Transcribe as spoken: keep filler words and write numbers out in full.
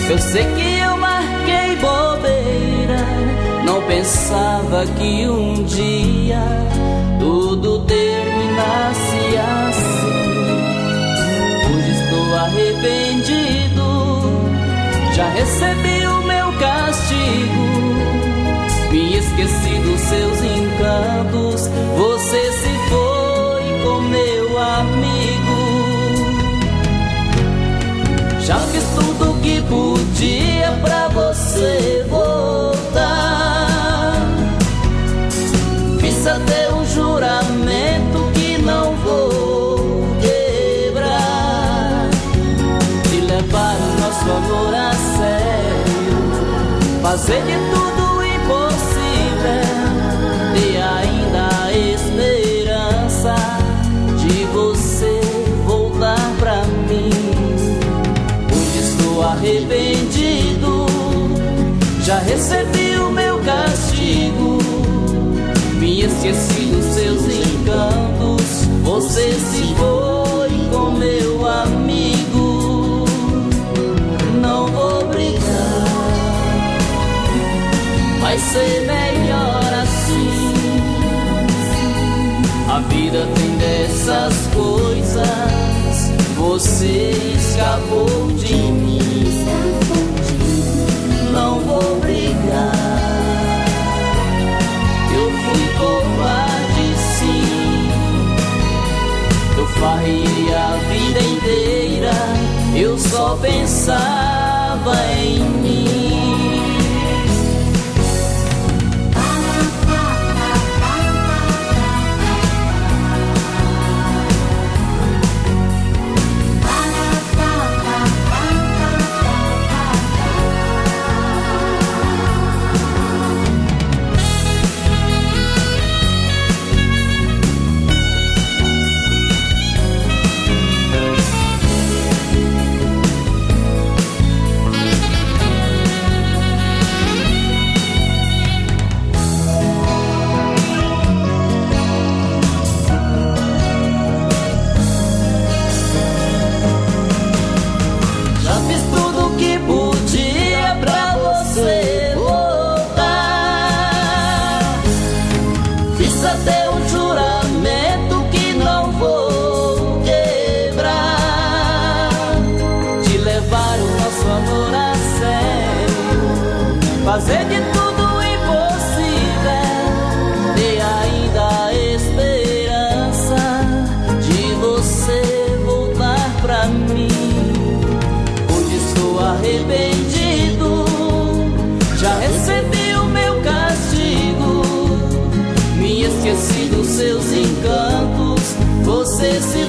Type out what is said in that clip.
Eu sei que eu marquei bobeira, não pensava que um dia tudo terminasse assim. Hoje estou arrependido, já recebi o meu castigo. Me esqueci dos seus encantos, você se foi com meu amigo. Já fiz tudo que podia pra você voltar. Fiz até um juramento que não vou quebrar, de levar o nosso amor a sério, fazer de tudo impossível, ter ainda a esperança de você voltar pra mim. Arrependido, já recebi o meu castigo. Me esqueci dos seus encantos, você se foi com meu amigo. Não vou brigar, vai ser melhor assim. A vida tem dessas coisas, você escapou de mim. Não vou brigar, eu fui covarde sim. Eu farriei a vida inteira, eu só pensava em mim. Até um juramento que não vou quebrar, de levar o nosso amor a sério, fazer de tudo impossível, ter ainda a esperança de você voltar pra mim. Hoje estou arrependido, já recebi o meu castigo. Me esqueci dos seus encantos, você se